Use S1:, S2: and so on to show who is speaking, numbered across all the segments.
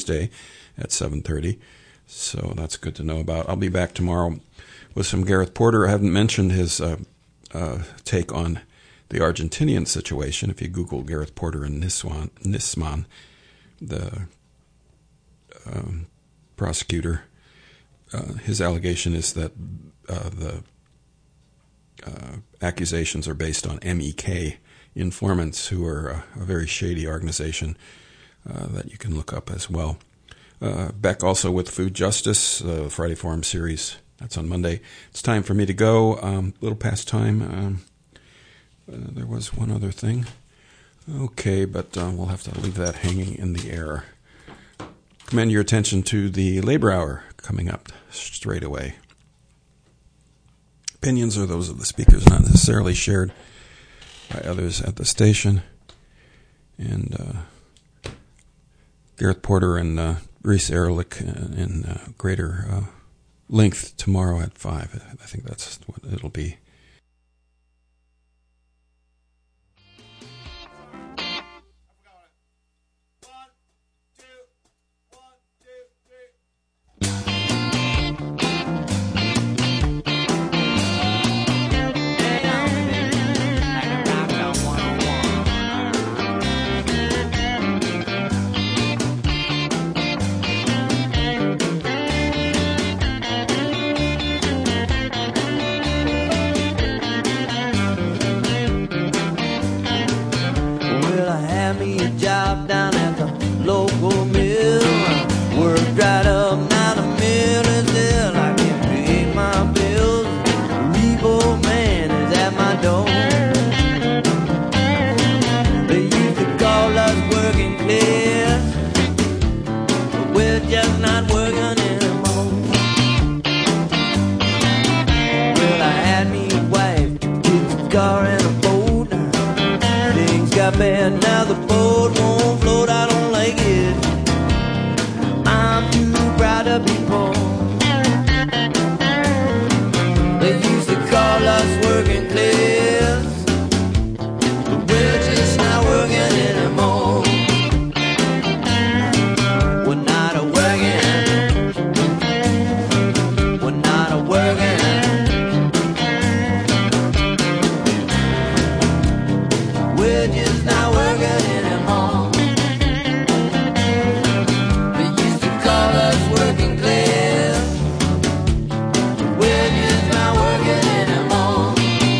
S1: Thursday at 7:30. So that's good to know about. I'll be back tomorrow with some Gareth Porter. I haven't mentioned his take on the Argentinian situation. If you Google Gareth Porter and Nisman, the prosecutor, his allegation is that the accusations are based on MEK informants, who are a very shady organization that you can look up as well. Beck also with Food Justice, Friday Forum series. That's on Monday. It's time for me to go. A little past time. There was one other thing. Okay, but we'll have to leave that hanging in the air. Commend your attention to the Labor Hour coming up straight away. Opinions are those of the speakers, not necessarily shared by others at the station. And Gareth Porter and Reese Erlich in greater length tomorrow at 5. I think that's what it'll be.
S2: Now the boat won't float, I don't like it. I'm too proud to be poor. They used to call us working class, but we're just not working anymore. We're not a working. We're not a working. We're just not working anymore. They used to call us working class. We're just not working anymore.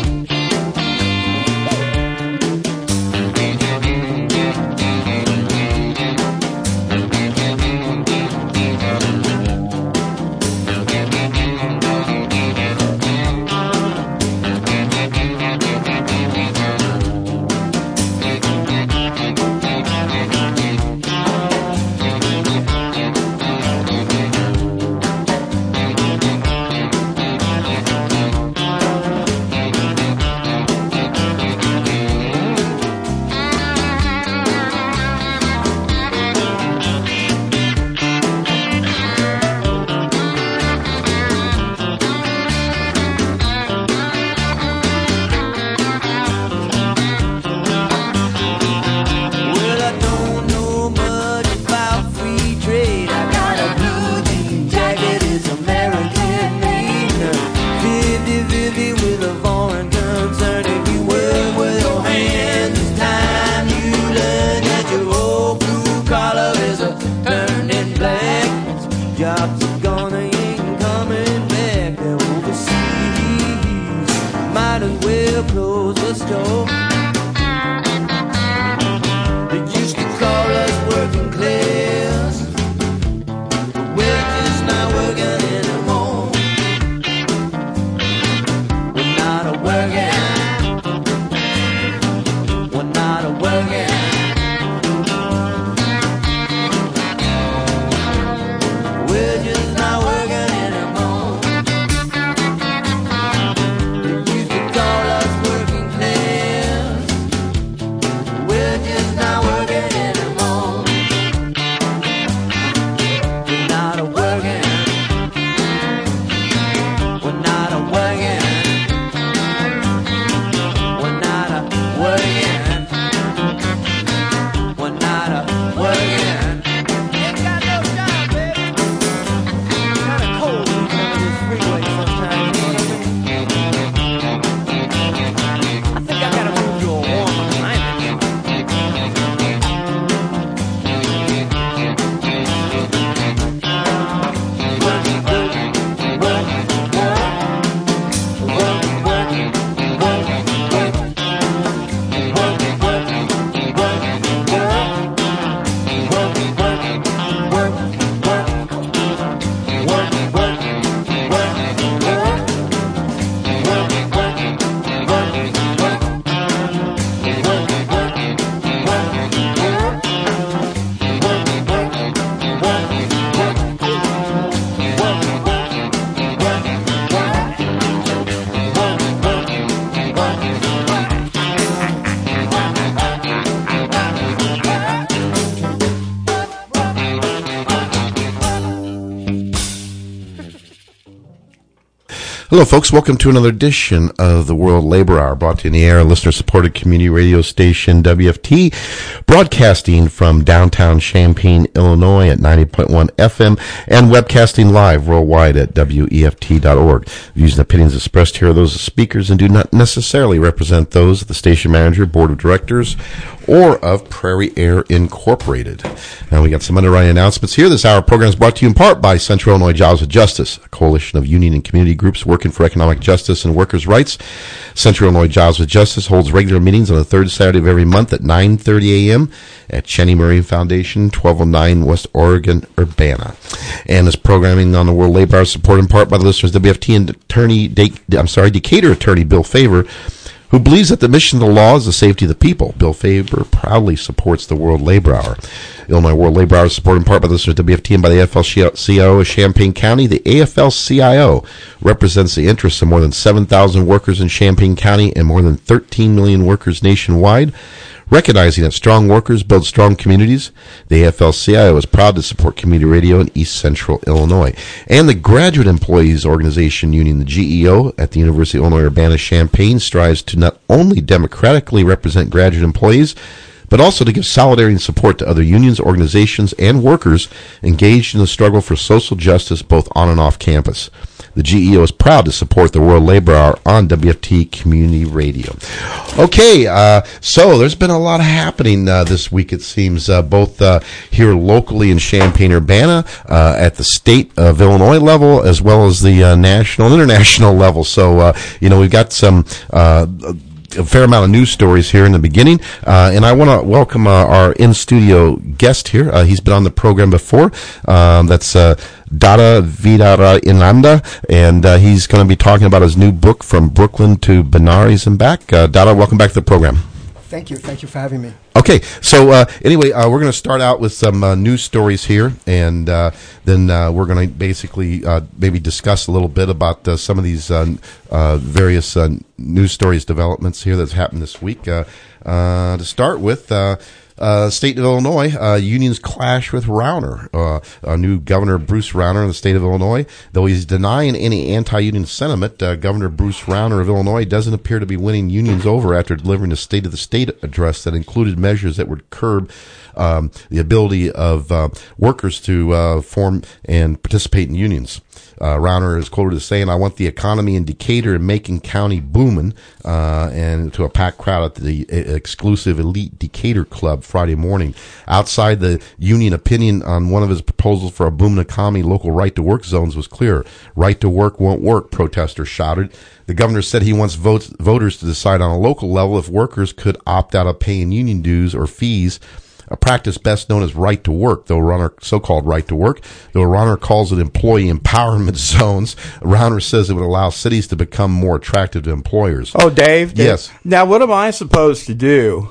S2: Jobs are gone, they ain't coming back. They're overseas. Might as well close the store. They used to call us working class, but we're just not working anymore. We're not a working. We're not a working. We're just not working anymore. They used to call us working class.
S3: Hello, folks. Welcome to another edition of the World Labor Hour, brought to you in the air, listener-supported community radio station WFT, broadcasting from downtown Champaign, Illinois at 90.1 FM, and webcasting live worldwide at WEFT.org. Views and opinions expressed here are those of speakers and do not necessarily represent those of the station manager, board of directors, or of Prairie Air Incorporated. Now, we got some underwriting announcements here. This hour program is brought to you in part by Central Illinois Jobs with Justice, a coalition of union and community groups working for economic justice and workers' rights. Central Illinois Jobs with Justice holds regular meetings on the third Saturday of every month at 9:30 a.m. at Cheney Marine Foundation, 1209 West Oregon, Urbana. And this programming on the World Labor Hour is supported in part by the listeners WFT and Decatur attorney Bill Favor, who believes that the mission of the law is the safety of the people. Bill Favor proudly supports the World Labor Hour. Illinois World Labor Hour is supported in part by the listeners WFT and by the AFL-CIO of Champaign County. The AFL-CIO represents the interests of more than 7,000 workers in Champaign County and more than 13 million workers nationwide. Recognizing that strong workers build strong communities, the AFL-CIO is proud to support community radio in East Central Illinois. And the Graduate Employees Organization Union, the GEO, at the University of Illinois Urbana-Champaign strives to not only democratically represent graduate employees, but also to give solidarity and support to other unions, organizations, and workers engaged in the struggle for social justice both on and off campus. The GEO is proud to support the World Labor Hour on WFT Community Radio. Okay, so there's been a lot happening this week, it seems, both here locally in Champaign-Urbana, at the state of Illinois level, as well as the national and international level. So, we've got some a fair amount of news stories here in the beginning, and I want to welcome our in-studio guest here. He's been on the program before. That's Dada Vidayananda, and he's going to be talking about his new book, From Brooklyn to Benares and Back. Dada, welcome back to the program.
S4: Thank you for having me.
S3: Okay, so anyway, we're going to start out with some news stories here, and then we're going to basically maybe discuss a little bit about some of these various news stories developments here that's happened this week. To start with, state of Illinois, unions clash with Rauner. New Governor Bruce Rauner in the state of Illinois, though he's denying any anti-union sentiment, Governor Bruce Rauner of Illinois doesn't appear to be winning unions over after delivering a State of the State address that included measures that would curb the ability of workers to form and participate in unions. Rauner is quoted as saying, "I want the economy in Decatur and Macon County booming," and to a packed crowd at the exclusive elite Decatur Club Friday morning. Outside, the union opinion on one of his proposals for a booming economy, local right-to-work zones, was clear. "Right to work won't work," protesters shouted. The governor said he wants voters to decide on a local level if workers could opt out of paying union dues or fees, a practice best known as right to work, so-called right to work. Though Rauner calls it employee empowerment zones, Rauner says it would allow cities to become more attractive to employers.
S5: Oh, Dave?
S3: Yes.
S5: Now, what am I supposed to do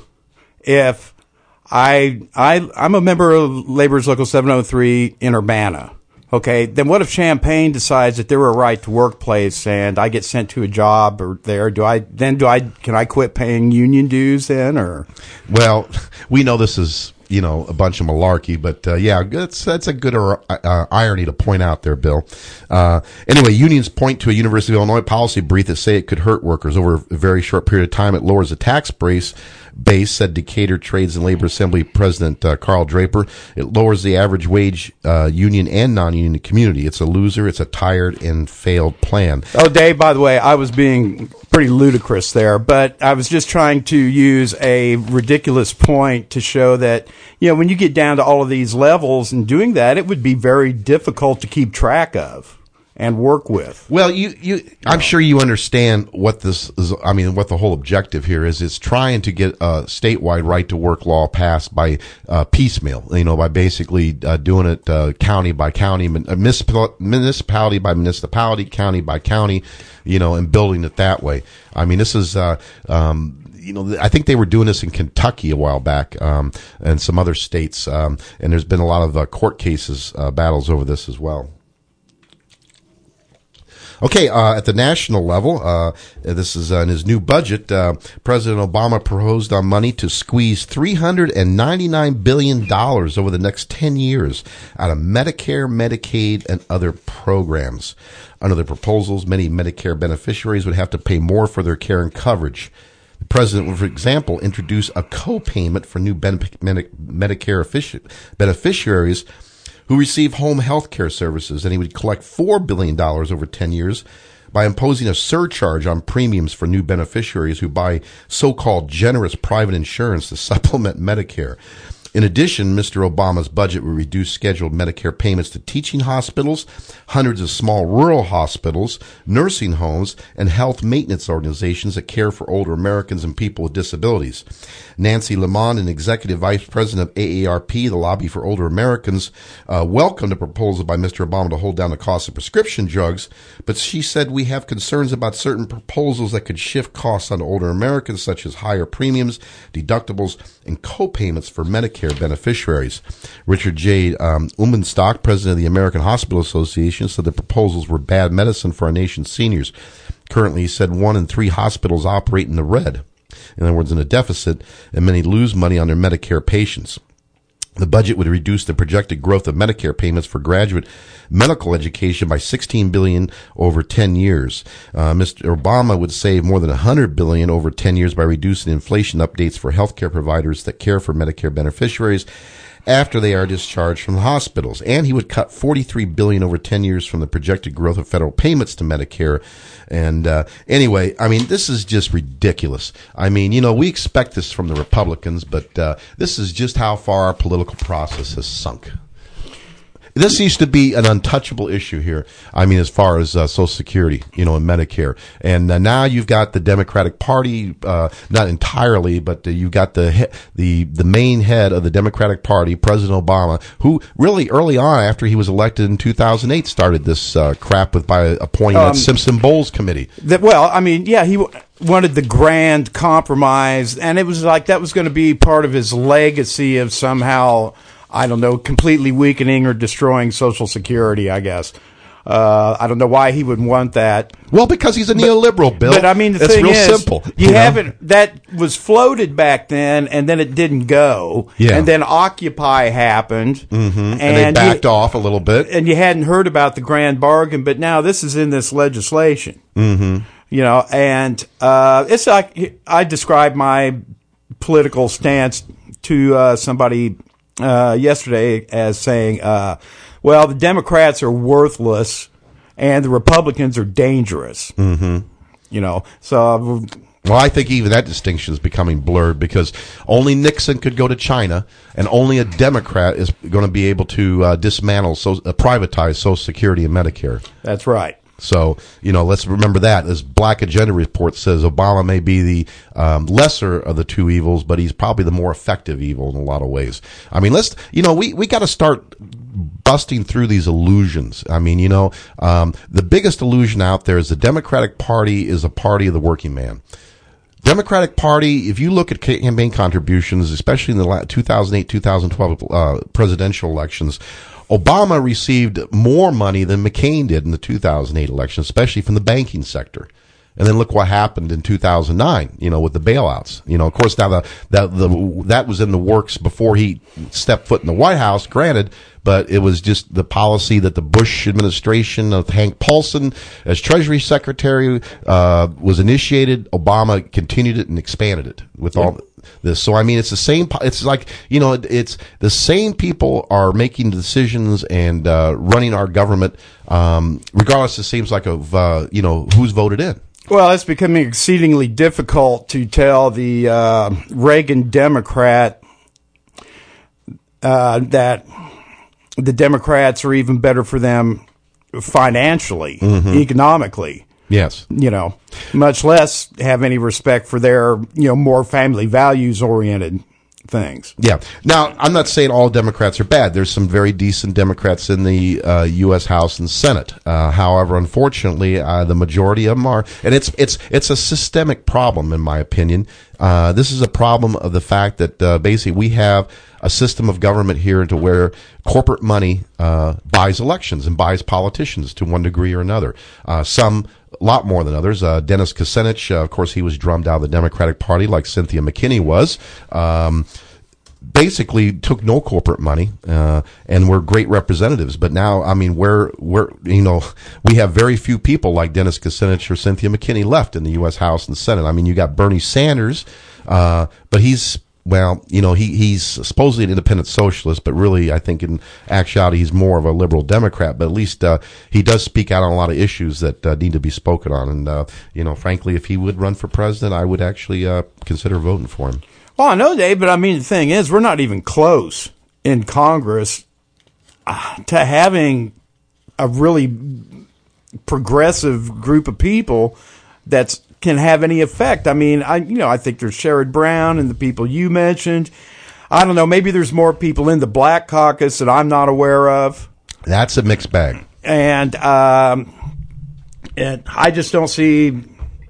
S5: if I'm a member of Labor's Local 703 in Urbana? Okay, then what if Champaign decides that they're a right to work place and I get sent to a job or there? Can I quit paying union dues then, or?
S3: Well, we know this is, a bunch of malarkey, but that's a good irony to point out there, Bill. Anyway, unions point to a University of Illinois policy brief that say it could hurt workers over a very short period of time. It lowers the tax base, said Decatur Trades and Labor Assembly President Carl Draper. It lowers the average wage, union and non-union community. It's a loser. It's a tired and failed plan.
S5: Oh, Dave, by the way, I was being pretty ludicrous there, but I was just trying to use a ridiculous point to show that, when you get down to all of these levels and doing that, it would be very difficult to keep track of and work with.
S3: Well, I'm sure you understand what this is. I mean, what the whole objective here is. It's trying to get a statewide right to work law passed by piecemeal. By basically doing it county by county, municipality by municipality, county by county, and building it that way. I mean, this is. I think they were doing this in Kentucky a while back, and some other states, and there's been a lot of court cases, battles over this as well. Okay, at the national level, this is in his new budget, President Obama proposed on money to squeeze $399 billion over the next 10 years out of Medicare, Medicaid, and other programs. Under the proposals, many Medicare beneficiaries would have to pay more for their care and coverage. The president would, for example, introduce a co-payment for new Medicare beneficiaries who receive home health care services, and he would collect $4 billion over 10 years by imposing a surcharge on premiums for new beneficiaries who buy so-called generous private insurance to supplement Medicare. In addition, Mr. Obama's budget would reduce scheduled Medicare payments to teaching hospitals, hundreds of small rural hospitals, nursing homes, and health maintenance organizations that care for older Americans and people with disabilities. Nancy Lamont, an executive vice president of AARP, the lobby for older Americans, welcomed a proposal by Mr. Obama to hold down the cost of prescription drugs, but she said we have concerns about certain proposals that could shift costs on older Americans, such as higher premiums, deductibles, and co-payments for Medicare beneficiaries. Richard J. Umenstock, president of the American Hospital Association, said the proposals were bad medicine for our nation's seniors. Currently, he said 1 in 3 hospitals operate in the red. In other words, in a deficit, and many lose money on their Medicare patients. The budget would reduce the projected growth of Medicare payments for graduate medical education by $16 billion over 10 years. Mr. Obama would save more than $100 billion over 10 years by reducing inflation updates for healthcare providers that care for Medicare beneficiaries after they are discharged from the hospitals. And he would cut $43 billion over 10 years from the projected growth of federal payments to Medicare. And anyway, I mean, this is just ridiculous. I mean, you know, we expect this from the Republicans, but this is just how far our political process has sunk. This used to be an untouchable issue here. I mean, as far as Social Security, you know, and Medicare. And now you've got the Democratic Party, not entirely, but you've got the main head of the Democratic Party, President Obama, who really early on after he was elected in 2008 started this crap by appointing that Simpson-Bowles committee.
S5: He wanted the grand compromise, and it was like that was going to be part of his legacy of somehow, I don't know, completely weakening or destroying Social Security, I guess. I don't know why he would want that.
S3: Well, because he's a neoliberal, Bill.
S5: But I mean, the thing is, simple. That was floated back then, and then it didn't go. Yeah. And then Occupy happened.
S3: Mm-hmm. And they backed off a little bit.
S5: And you hadn't heard about the grand bargain, but now this is in this legislation.
S3: Mm-hmm.
S5: You know, and it's like I described my political stance to somebody yesterday as saying, well, the Democrats are worthless and the Republicans are dangerous.
S3: Mm-hmm.
S5: You know, so.
S3: Well, I think even that distinction is becoming blurred because only Nixon could go to China and only a Democrat is going to be able to privatize Social Security and Medicare.
S5: That's right.
S3: So, you know, let's remember that. This Black Agenda report says Obama may be the lesser of the two evils, but he's probably the more effective evil in a lot of ways. I mean, we got to start busting through these illusions. I mean, you know, the biggest illusion out there is the Democratic Party is a party of the working man. Democratic Party, if you look at campaign contributions, especially in the 2008-2012 presidential elections, Obama received more money than McCain did in the 2008 election, especially from the banking sector. And then look what happened in 2009, you know, with the bailouts. You know, of course, now that was in the works before he stepped foot in the White House, granted, but it was just the policy that the Bush administration of Hank Paulson as Treasury Secretary was initiated. Obama continued it and expanded it with all this. So, I mean, it's the same. It's like, you know, it's the same people are making decisions and running our government, regardless, it seems like, of, you know, who's voted in.
S5: Well, it's becoming exceedingly difficult to tell the Reagan Democrat that the Democrats are even better for them financially, economically.
S3: Yes.
S5: You know, much less have any respect for their, you know, more family values oriented things.
S3: Yeah. Now, I'm not saying all Democrats are bad. There's some very decent Democrats in the U.S. House and Senate. However, unfortunately, the majority of them are, and it's a systemic problem, in my opinion. This is a problem of the fact that basically we have a system of government here to where corporate money buys elections and buys politicians to one degree or another. Some a lot more than others. Dennis Kucinich, of course, he was drummed out of the Democratic Party like Cynthia McKinney was. Basically took no corporate money, and were great representatives. But now, I mean, we have very few people like Dennis Kucinich or Cynthia McKinney left in the U.S. House and Senate. I mean, you got Bernie Sanders, but he's supposedly an independent socialist, but really, I think in actuality, he's more of a liberal Democrat. But at least he does speak out on a lot of issues that need to be spoken on. And frankly, if he would run for president, I would actually consider voting for him.
S5: Well, I know, Dave, but I mean, the thing is, we're not even close in Congress to having a really progressive group of people that can have any effect. I mean, I think there's Sherrod Brown and the people you mentioned. I don't know, maybe there's more people in the Black Caucus that I'm not aware of.
S3: That's a mixed bag.
S5: And I just don't see...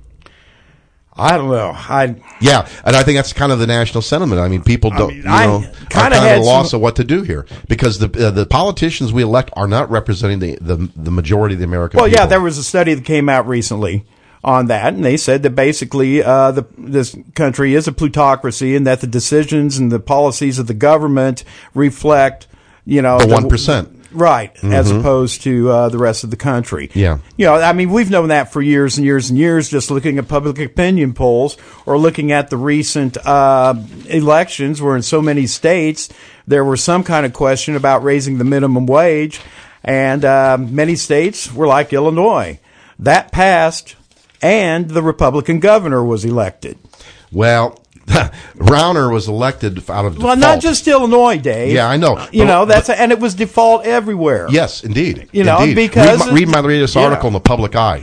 S5: I don't know.
S3: Yeah, and I think that's kind of the national sentiment. I mean, people don't, are kind of at a loss of what to do here because the politicians we elect are not representing the majority of the American people.
S5: Well, yeah, there was a study that came out recently on that, and they said that basically this country is a plutocracy and that the decisions and the policies of the government reflect, the
S3: 1%.
S5: Right, as opposed to the rest of the country.
S3: Yeah.
S5: I mean, we've known that for years and years and years, just looking at public opinion polls or looking at the recent elections where in so many states there was some kind of question about raising the minimum wage, and many states were like Illinois. That passed, and the Republican governor was elected.
S3: Well... Rauner was elected out of default.
S5: Well, not just Illinois, Dave.
S3: Yeah, I know.
S5: And it was default everywhere.
S3: Yes, indeed.
S5: Indeed. Because
S3: read my latest article in the Public Eye.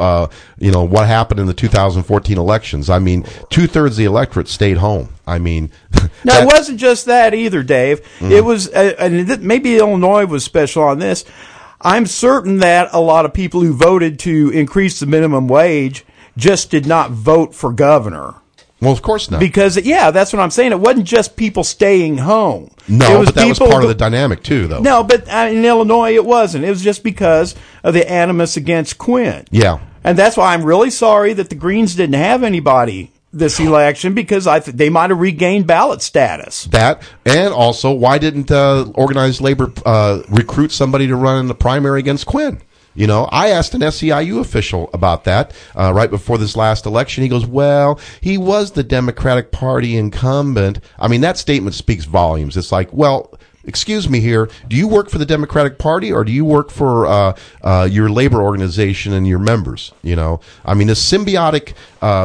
S3: What happened in the 2014 elections. I mean, 2/3 of the electorate stayed home. I mean,
S5: no, it wasn't just that either, Dave. It was, and maybe Illinois was special on this. I'm certain that a lot of people who voted to increase the minimum wage just did not vote for governor.
S3: Well, of course not.
S5: Because, that's what I'm saying. It wasn't just people staying home.
S3: No, but that was part of the dynamic, too, though.
S5: No, but in Illinois, it wasn't. It was just because of the animus against Quinn.
S3: Yeah.
S5: And that's why I'm really sorry that the Greens didn't have anybody this election, because they might have regained ballot status.
S3: That, and also, why didn't organized labor recruit somebody to run in the primary against Quinn? I asked an SEIU official about that right before this last election. He goes, well, he was the Democratic Party incumbent. I mean, that statement speaks volumes. It's like, well, excuse me here. Do you work for the Democratic Party or do you work for your labor organization and your members? I mean, this symbiotic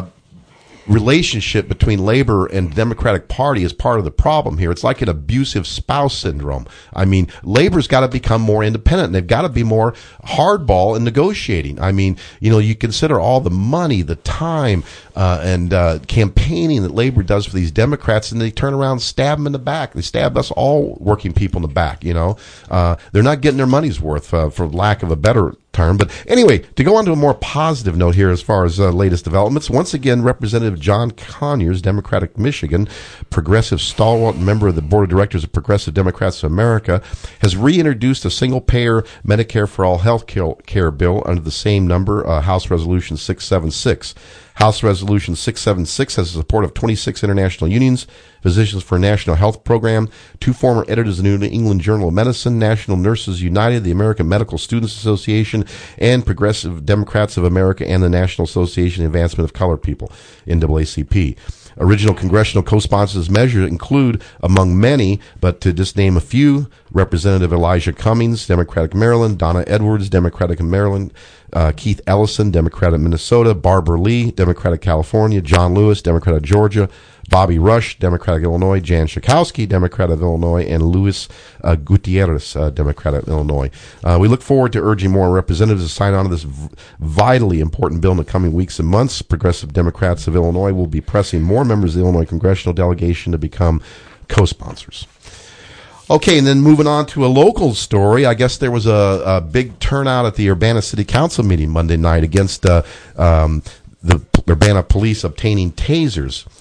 S3: relationship between labor and Democratic Party is part of the problem here. It's like an abusive spouse syndrome. I mean, labor's got to become more independent. They've got to be more hardball in negotiating. I mean, you consider all the money, the time, and campaigning that labor does for these Democrats, and they turn around and stab them in the back. They stab us all working people in the back, They're not getting their money's worth, for lack of a better term. But anyway, to go on to a more positive note here as far as latest developments, once again, Representative John Conyers, Democratic Michigan, progressive stalwart member of the Board of Directors of Progressive Democrats of America, has reintroduced a single-payer Medicare for All health care bill under the same number, House Resolution 676. House Resolution 676 has the support of 26 international unions, Physicians for a National Health Program, 2 former editors of the New England Journal of Medicine, National Nurses United, the American Medical Students Association, and Progressive Democrats of America and the National Association of Advancement of Colored People, NAACP. Original congressional co-sponsors of this measure include, among many, but to just name a few, Representative Elijah Cummings, Democratic Maryland, Donna Edwards, Democratic Maryland, Keith Ellison, Democratic Minnesota, Barbara Lee, Democratic California, John Lewis, Democratic Georgia, Bobby Rush, Democratic Illinois, Jan Schakowsky, Democrat of Illinois, and Luis Gutierrez, Democrat of Illinois. We look forward to urging more representatives to sign on to this vitally important bill in the coming weeks and months. Progressive Democrats of Illinois will be pressing more members of the Illinois congressional delegation to become co-sponsors. Okay, and then moving on to a local story, I guess there was a big turnout at the Urbana City Council meeting Monday night against the Urbana police obtaining tasers.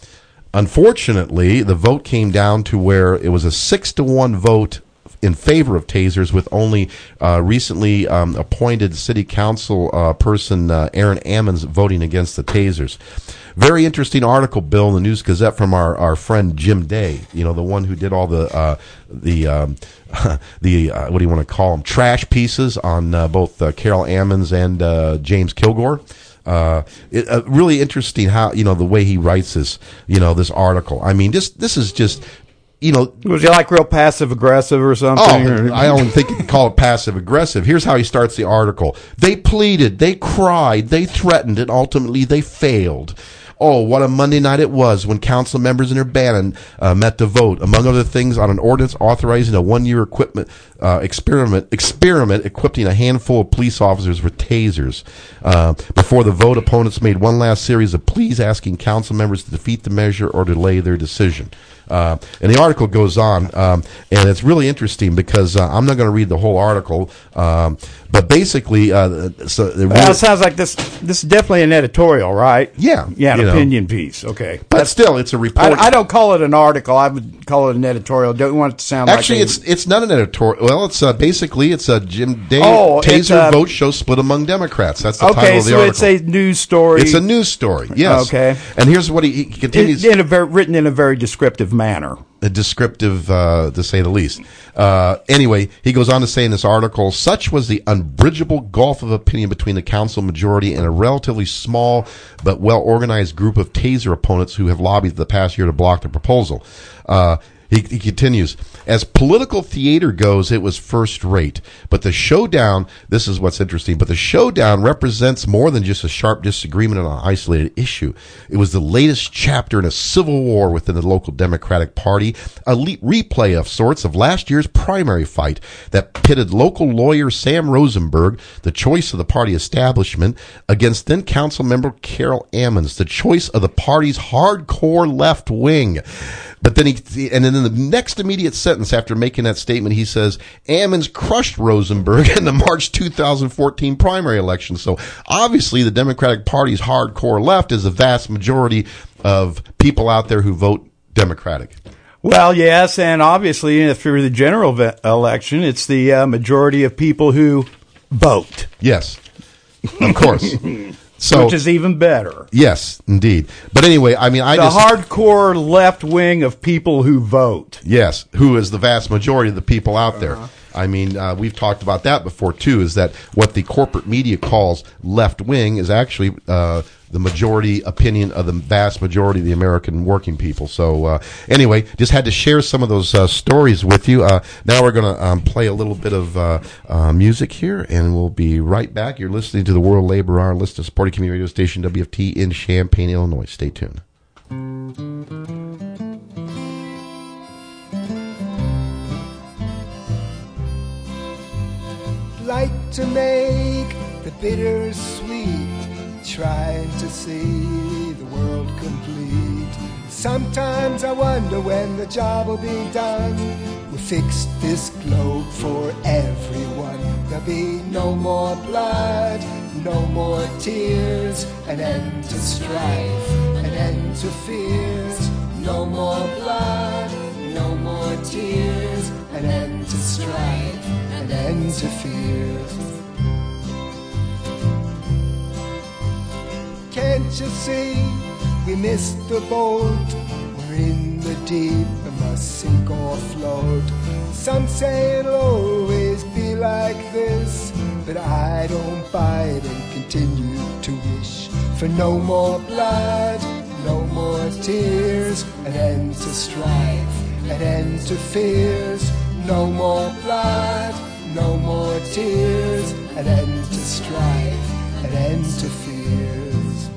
S3: Unfortunately, the vote came down to where it was a 6-1 vote in favor of tasers, with only recently appointed city council person Aaron Ammons voting against the tasers. Very interesting article, Bill, in the News Gazette from our friend Jim Day. You know, the one who did all the what do you want to call them, trash pieces on both Carol Ammons and James Kilgore. Really interesting how, you know, the way he writes this, you know, this article. I mean, this is just, you know.
S5: Was he like real passive aggressive or something?
S3: Oh, I don't think you can call it passive aggressive. Here's how he starts the article. They pleaded, they cried, they threatened, and ultimately they failed. Oh, what a Monday night it was when council members in Urbana met to vote, among other things, on an ordinance authorizing a 1-year experiment equipping a handful of police officers with tasers. Before the vote, opponents made one last series of pleas asking council members to defeat the measure or delay their decision. And the article goes on, and it's really interesting because I'm not going to read the whole article, but basically, it
S5: sounds like this is definitely an editorial, right?
S3: Yeah,
S5: an opinion piece. Okay,
S3: but still, it's a report.
S5: I don't call it an article. I would call it an editorial. Don't want it to sound
S3: actually,
S5: like
S3: it's not an editorial. Well, it's basically it's a Jim Day taser vote show split among Democrats. That's the title of the article.
S5: Okay, so it's a news story.
S3: It's a news story. Yes.
S5: Okay.
S3: And here's what he continues
S5: written in a very descriptive manner.
S3: Descriptive, to say the least. Anyway, he goes on to say in this article, such was the unbridgeable gulf of opinion between the council majority and a relatively small but well-organized group of taser opponents who have lobbied the past year to block the proposal. He continues, as political theater goes, it was first rate. But the showdown, this is what's interesting, but the showdown represents more than just a sharp disagreement on an isolated issue. It was the latest chapter in a civil war within the local Democratic Party, a replay of sorts of last year's primary fight that pitted local lawyer Sam Rosenberg, the choice of the party establishment, against then council member Carol Ammons, the choice of the party's hardcore left wing. But then and then in the next immediate sentence after making that statement, he says, Ammons crushed Rosenberg in the March 2014 primary election. So obviously the Democratic Party's hardcore left is the vast majority of people out there who vote Democratic.
S5: Well, yes, and obviously through the general election, it's the majority of people who vote.
S3: Yes, of course. So,
S5: which is even better.
S3: Yes, indeed. But anyway, I mean,
S5: the hardcore left wing of people who vote.
S3: Yes, who is the vast majority of the people out there. I mean, we've talked about that before, too, is that what the corporate media calls left wing is actually the majority opinion of the vast majority of the American working people. So anyway, just had to share some of those stories with you. Now we're going to play a little bit of music here, and we'll be right back. You're listening to the World Labor Hour, listening to supporting community radio station WFT in Champaign, Illinois. Stay tuned.
S4: Like to make the bitter sweet, trying to see the world complete. Sometimes I wonder when the job will be done. We fixed this globe for everyone. There'll be no more blood, no more tears, an end to strife, an end to fears. No more blood, no more tears, an end to strife, an end to fears. Can't you see, we missed the boat, we're in the deep and must sink or float. Some say it'll always be like this, but I don't buy it and continue to wish for no more blood, no more tears, an end to strife, an end to fears. No more blood, no more tears, an end to strife, an end to fears.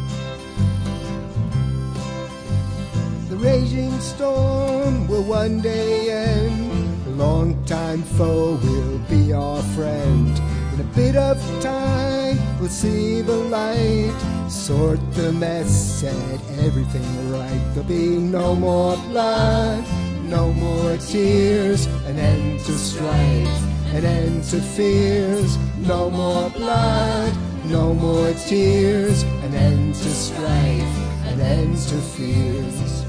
S4: The raging storm will one day end, a long-time foe will be our friend. In a bit of time we'll see the light, sort the mess, set everything right. There'll be no more blood, no more tears, an end to strife, an end to fears. No more blood, no more tears, an end to strife, and ends to fears.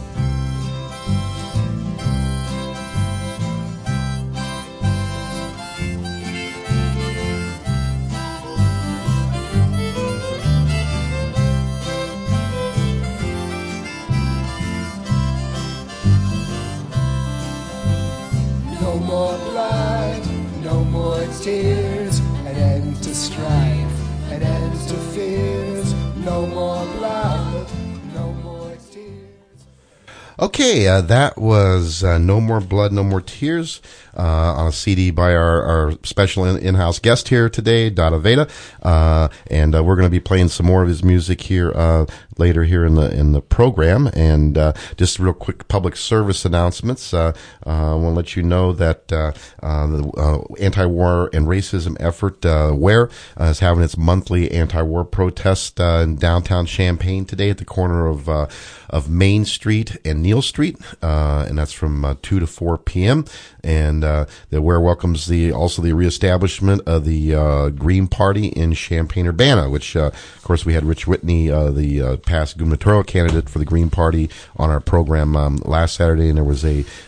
S4: No more blood, no more tears, an end to strife, an end to fears. No more blood, no more tears.
S3: Okay, that was No More Blood, No More Tears on a CD by our special in-house guest here today, Dada Veda. And we're going to be playing some more of his music here later here in the program. And just real quick public service announcements. I want to let you know that the anti-war and racism effort, WARE, is having its monthly anti-war protest in downtown Champaign today at the corner of Main Street and Neal Street, and that's from 2 to 4 p.m. And the WARE welcomes also the reestablishment of the Green Party in Champaign-Urbana, which, of course, we had Rich Whitney, the past gubernatorial candidate for the Green Party, on our program last Saturday, and there was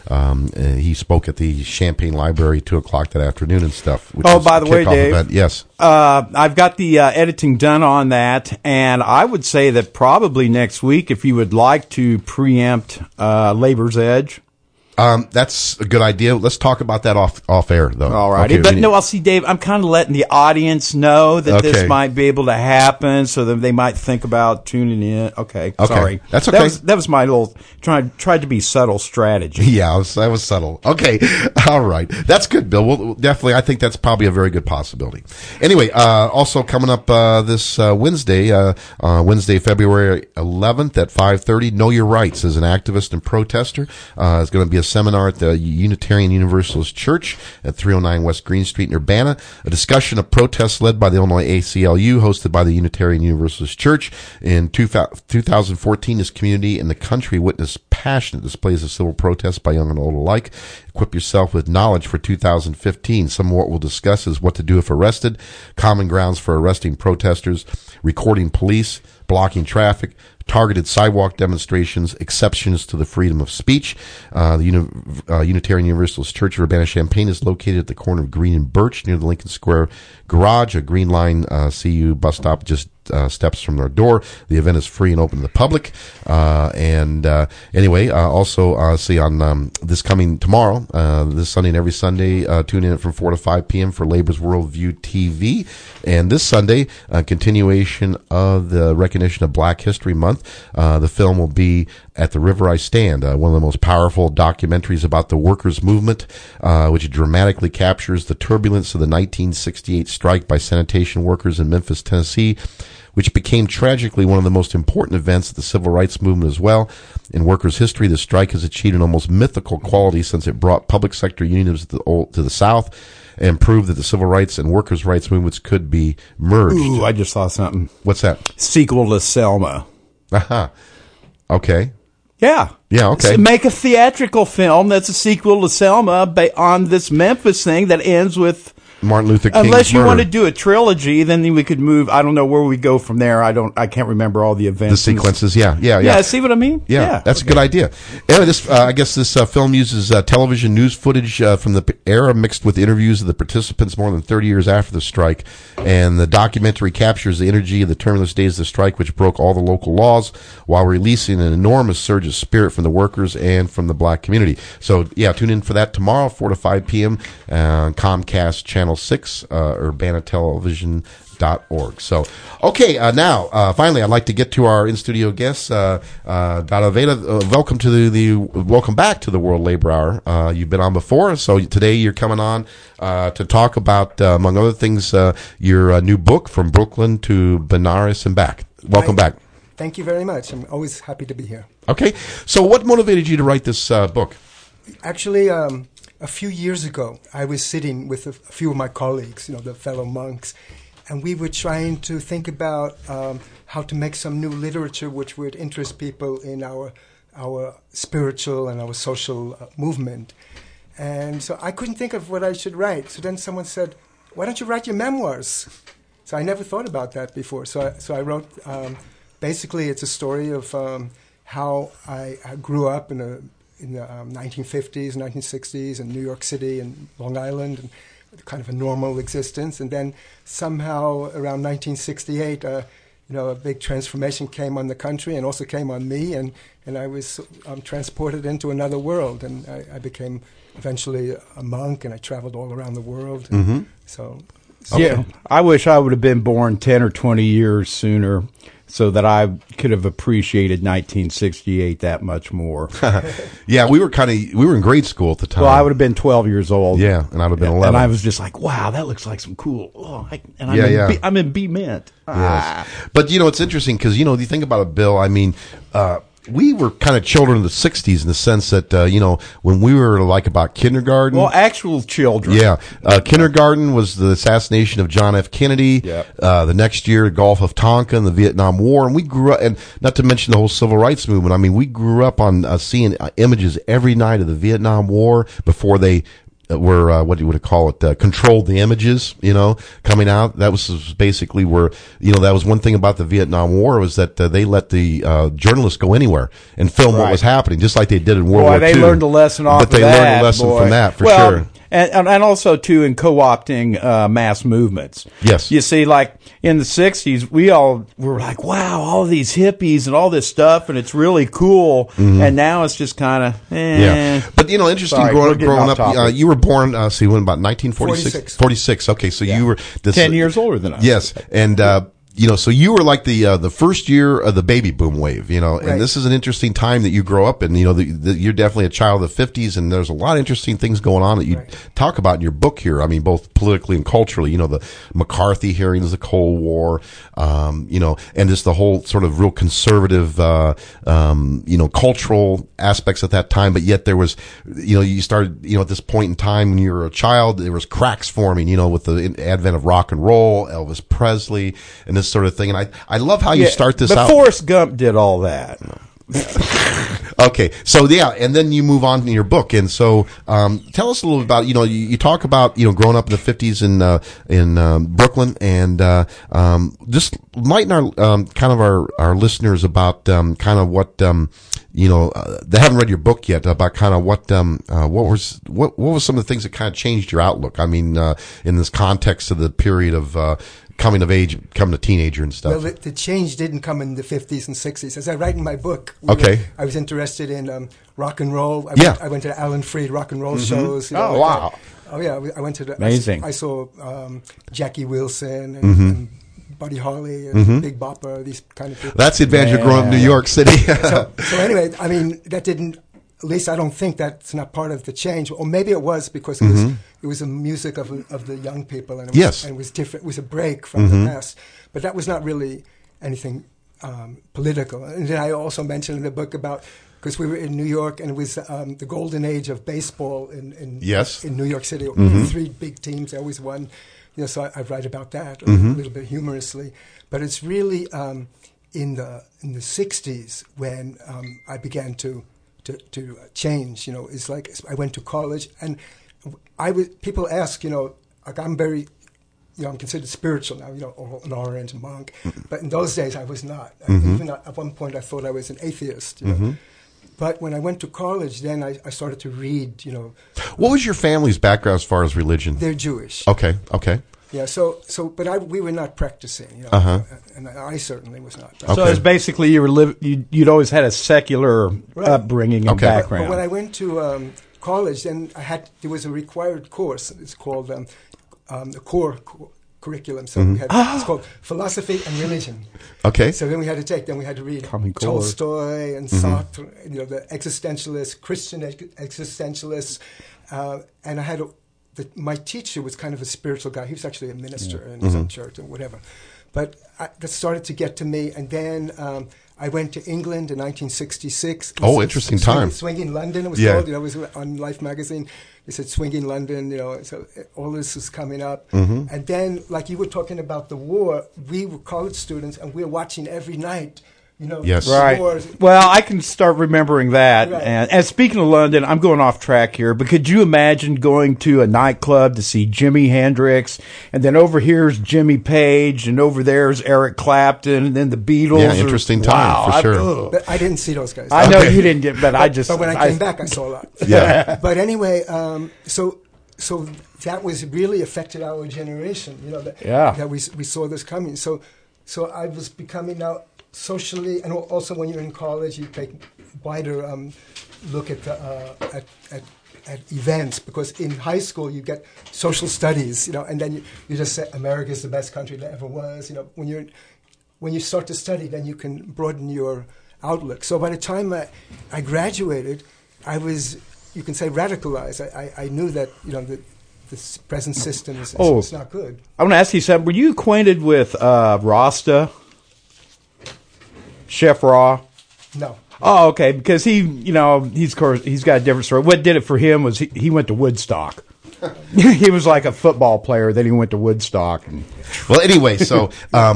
S3: he spoke at the Champaign Library 2 o'clock that afternoon and stuff.
S5: Oh, by the way, Dave,
S3: event. Yes,
S5: I've got the editing done on that, and I would say that probably next week, if you would like to preempt Labor's Edge.
S3: That's a good idea. Let's talk about that off air, though.
S5: All righty.
S3: Okay,
S5: But no, I'll see, Dave, I'm kind of letting the audience know that this might be able to happen, so that they might think about tuning in. Okay. Sorry.
S3: That's okay.
S5: That was my little, tried to be subtle strategy.
S3: Yeah, that was subtle. Okay. All right. That's good, Bill. We'll definitely, I think that's probably a very good possibility. Anyway, also coming up this Wednesday, February 11th at 5:30, Know Your Rights as an activist and protester. It's going to be a seminar at the Unitarian Universalist Church at 309 West Green Street in Urbana. A discussion of protests led by the Illinois ACLU, hosted by the Unitarian Universalist Church. In 2014, this community and the country witnessed passionate displays of civil protest by young and old alike. Equip yourself with knowledge for 2015. Some of what we'll discuss is what to do if arrested, common grounds for arresting protesters, recording police, blocking traffic, targeted sidewalk demonstrations, exceptions to the freedom of speech. The Unitarian Universalist Church of Urbana-Champaign is located at the corner of Green and Birch near the Lincoln Square Garage, a Green Line CU bus stop just steps from their door. The event is free and open to the public. Anyway, also see on this coming tomorrow, this Sunday and every Sunday, tune in from 4 to 5 p.m. for Labor's Worldview TV. And this Sunday, continuation of the recognition of Black History Month. The film will be At the River I Stand, one of the most powerful documentaries about the workers' movement, which dramatically captures the turbulence of the 1968 strike by sanitation workers in Memphis, Tennessee, which became tragically one of the most important events of the civil rights movement as well. In workers' history, the strike has achieved an almost mythical quality since it brought public sector unions to the South and proved that the civil rights and workers' rights movements could be merged.
S5: Ooh, I just saw something.
S3: What's that?
S5: Sequel to Selma.
S3: Aha. Okay.
S5: Yeah.
S3: Yeah, okay.
S5: So make a theatrical film that's a sequel to Selma on this Memphis thing that ends with
S3: Martin Luther King's
S5: unless you
S3: murder.
S5: want to do a trilogy, then we could move. I don't know where we go from there. I can't remember all the events.
S3: The sequences, yeah.
S5: See what I mean?
S3: Yeah, that's a good idea. Anyway, this I guess this film uses television news footage from the era mixed with interviews of the participants more than 30 years after the strike, and the documentary captures the energy of the tumultuous days of the strike, which broke all the local laws while releasing an enormous surge of spirit from the workers and from the black community. So, yeah, tune in for that tomorrow, 4 to 5 p.m. Comcast Channel 6, UrbanaTelevision.org. So, okay, now, finally, I'd like to get to our in-studio guests. Dada Veda, welcome back to the World Labor Hour. You've been on before, so today you're coming on to talk about, among other things, your new book, From Brooklyn to Benares and Back. Welcome back.
S4: Thank you very much. I'm always happy to be here.
S3: Okay, so what motivated you to write this book?
S4: Actually, a few years ago, I was sitting with a few of my colleagues, the fellow monks, and we were trying to think about how to make some new literature which would interest people in our spiritual and our social movement. And so I couldn't think of what I should write. So then someone said, "Why don't you write your memoirs?" So I never thought about that before. So I wrote basically it's a story of how I grew up in the 1950s, 1960s in New York City and Long Island, and kind of a normal existence. And then somehow around 1968, a big transformation came on the country and also came on me, and I was transported into another world, and I became eventually a monk, and I traveled all around the world. So,
S5: yeah, I wish I would have been born 10 or 20 years sooner, so that I could have appreciated 1968 that much more.
S3: Yeah, we were in grade school at the time.
S5: Well, I would have been 12 years old.
S3: Yeah, and I would have been 11.
S5: And I was just like, wow, that looks like some cool. I'm in B Mint.
S3: Yes. But, it's interesting because, you think about it, Bill, I mean, we were kind of children of the 60s in the sense that, when we were like about kindergarten.
S5: Well, actual children.
S3: Yeah. Kindergarten was the assassination of John F. Kennedy.
S5: Yep.
S3: The next year, Gulf of Tonkin, the Vietnam War. And we grew up, and not to mention the whole civil rights movement. I mean, we grew up on seeing images every night of the Vietnam War before they were what you would call it, controlled the images, coming out. That was basically where, that was one thing about the Vietnam War was that they let the journalists go anywhere and film what was happening, just like they did in World War II.
S5: They learned a lesson off of that.
S3: But they learned a lesson from that, for sure.
S5: And also, too, in co-opting mass movements.
S3: Yes.
S5: You see, like, in the 60s, we all were like, wow, all these hippies and all this stuff, and it's really cool. And now it's just kind of,
S3: Yeah. But, interesting,
S5: Sorry,
S3: growing up, you were born, when, about 1946? 46. Okay, so you were...
S5: 10 years older than us.
S3: Yes, and... so you were like the first year of the baby boom wave,
S4: Right.
S3: and this is an interesting time that you grow up in. You're definitely a child of the 50s, and there's a lot of interesting things going on that you talk about in your book here. I mean, both politically and culturally. The McCarthy hearings, the Cold War, and just the whole sort of real conservative, cultural aspects at that time. But yet there was, you started, at this point in time when you were a child, there was cracks forming, with the advent of rock and roll, Elvis Presley, and this sort of thing. And I love how you start this out.
S5: But Forrest Gump did all that.
S3: Okay, so and then you move on in your book, and so tell us a little about you talk about growing up in the 50s in Brooklyn, and just enlighten our listeners about kind of what they haven't read your book yet, about kind of what was some of the things that kind of changed your outlook. I mean, in this context of the period of coming of age, becoming a teenager and stuff.
S4: Well, the change didn't come in the 50s and 60s. As I write in my book, I was interested in rock and roll. I went to Alan Freed rock and roll shows.
S5: Oh, wow.
S4: Oh, yeah. I went to
S5: Amazing.
S4: I saw Jackie Wilson and Buddy Holly and Big Bopper, these kind of people.
S3: That's the advantage of growing up in New York City.
S4: so anyway, I mean, that didn't... At least I don't think that's not part of the change, or maybe it was because it was the music of the young people, and it was different. It was a break from the past, but that was not really anything political. And then I also mentioned in the book about, because we were in New York, and it was the golden age of baseball in New York City. Three big teams, they always won. So I write about that a little bit humorously, but it's really in the 60s when I began to change. It's like I went to college, and people ask, like I'm very, I'm considered spiritual now, or an orange monk, but in those days I was not. Even at one point I thought I was an atheist. But when I went to college, then I started to read.
S3: What was your family's background as far as religion?
S4: They're Jewish.
S3: Okay.
S4: Yeah, but we were not practicing, and I certainly was not.
S3: Okay.
S5: So it's basically you'd always had a secular upbringing and background.
S4: But when I went to college, then there was a required course. It's called the core curriculum. So we had it's called philosophy and religion.
S3: Okay.
S4: So then we had to read Tolstoy and Sartre, the existentialists, Christian existentialists, and I had. My teacher was kind of a spiritual guy. He was actually a minister in some church or whatever. But that started to get to me. And then I went to England in 1966.
S3: Oh, interesting time.
S4: Swinging London, it was called. It was on Life magazine. They said Swinging London, so all this was coming up. And then, like you were talking about the war, we were college students, and we were watching every night You know,
S3: Yes.
S5: Right.
S4: wars.
S5: Well, I can start remembering that.
S4: Right.
S5: And speaking of London, I'm going off track here, but could you imagine going to a nightclub to see Jimi Hendrix, and then over here's Jimmy Page, and over there's Eric Clapton, and then the Beatles?
S3: Yeah, interesting time, for sure.
S4: But I didn't see those guys.
S5: I know you didn't get, but I just.
S4: But when I came back, I saw a lot.
S3: Yeah.
S4: But anyway, so that was really affected our generation. You know, that we saw this coming. So I was becoming now socially, and also when you're in college, you take wider look at at events, because in high school you get social studies, you know, and then you just say America is the best country that ever was. You know, when you start to study, then you can broaden your outlook. So by the time I graduated, I was, you can say, radicalized. I knew that, you know, the present system is not good.
S5: I want to ask you something. Were you acquainted with Rasta? Chef Ra?
S4: No.
S5: Oh, okay. Because he's got a different story. What did it for him was he went to Woodstock. He was like a football player. Then he went to Woodstock.
S3: Well, anyway, so